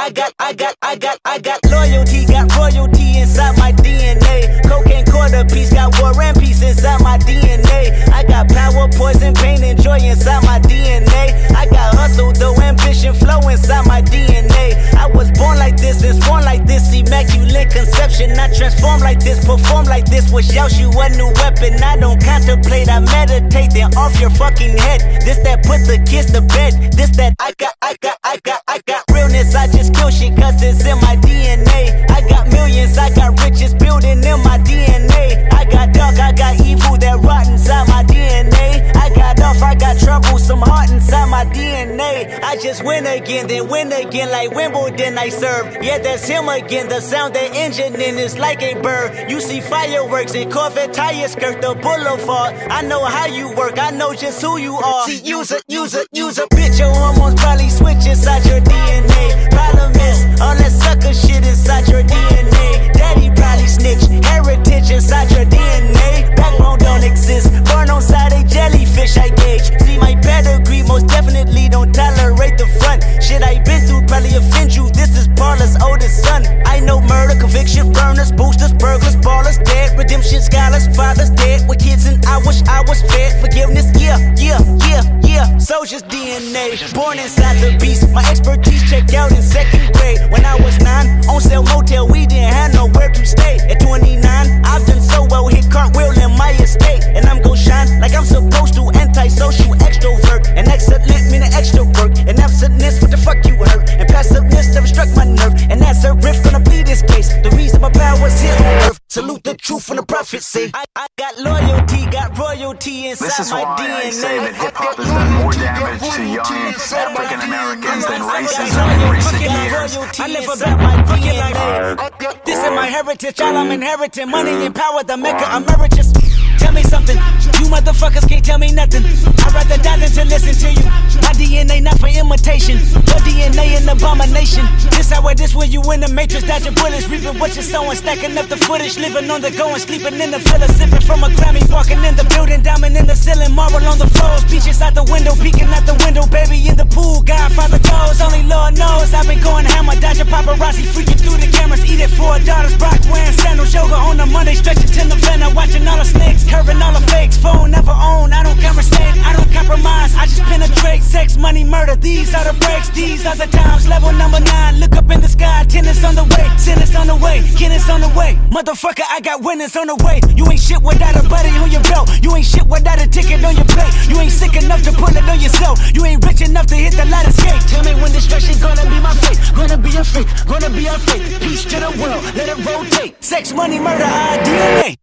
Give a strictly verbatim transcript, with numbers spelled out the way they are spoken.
I got, I got, I got, I got loyalty, got royalty inside my D N A. Cocaine quarter piece, got war and peace inside my D N A. I got power, poison, pain, and joy inside my D N A. I got hustle, though, ambition, flow inside my D N A. I was born like this and born like this, immaculate conception. I transform like this, perform like this, wish out you a new weapon. I don't contemplate, I meditate, then off your fucking head. This that put the kids to bed. This that I got, I got, I got, I got realness. I just kill shit cause it's in my D N A. I got millions, I got riches building in my D N A. I got dark, I got evil that rot inside my D N A. I got off, I got trouble, some heart inside my D N A. I just win again, then win again like Wimbledon I serve. Yeah, that's him again, the sound that engine in is like a bird. You see fireworks and Corvette tires skirt the boulevard. I know how you work, I know just who you are. See, use a, use a, use a bitch, your hormones probably switch inside your D N A. Problem is, all that sucker shit inside your D N A. Daddy probably snitch, heritage inside your D N A. Backbone don't exist, born on side a jellyfish I gauge. See my pedigree, most definitely don't tolerate the front. Shit I been through probably offend you, this is Paula's oldest son. I know murder, conviction, burners, boosters, burglars, ballers, dead, redemption, scholars, fathers dead with kids and I wish I was fed. Forgiveness, yeah, yeah, yeah, yeah. Soldier's D N A, born inside the beast. My expertise checked out in second grade. When I was nine, on sale motel, we didn't have nowhere to stay. At twenty-nine, I've done so well, hit cartwheel in my estate. And I'm gon' shine like I'm supposed to, antisocial extrovert. And excellent meaning extra work. And absentness, what the fuck you hurt? And passiveness never struck my nerve. And that's a riff gonna be this case. The reason my power's here on earth. Salute the truth and the prophets say I, I got loyalty, got royalty inside this is my why D N A. I say that hip-hop has done more damage to young African Americans than racism in recent years. I live about my D N A. This is my heritage, all I'm inheriting. Money and power, the Mecca emeritus. Tell me something, you motherfuckers can't tell me nothing. I'd rather die than to listen to you. My D N A not for imitation, your D N A an abomination. This how it is when you in the matrix, dodging bullets, reaping what you're sowing, stacking up the footage, living on the go and sleeping in the villa, sipping from a Grammy, walking in the building, diamond in the ceiling, marble on the floors, beaches out the window, peeking out the window, baby in the pool, Godfather goes, only Lord knows. I've been going hammer, dodging paparazzi, freaking through the cameras, eating four daughters, Brock wearing sandals, yoga on a Monday, stretching to November, watching all the snakes, curving all the fakes, phone never own, I don't conversate, I don't compromise, I just penetrate, sex, money, murder, these are the breaks, these are the times, level number nine, look up in the sky, tennis on the way, tennis on the way, tennis on the way, motherfucker, I got winners on the way, you ain't shit without a buddy on your belt, you ain't shit without a ticket on your plate, you ain't sick enough to put it on yourself, you ain't rich enough to hit the light escape, tell me when destruction gonna be my fate, gonna be a fate, gonna be a fate, peace to the world, let it rotate, sex, money, murder, our D N A.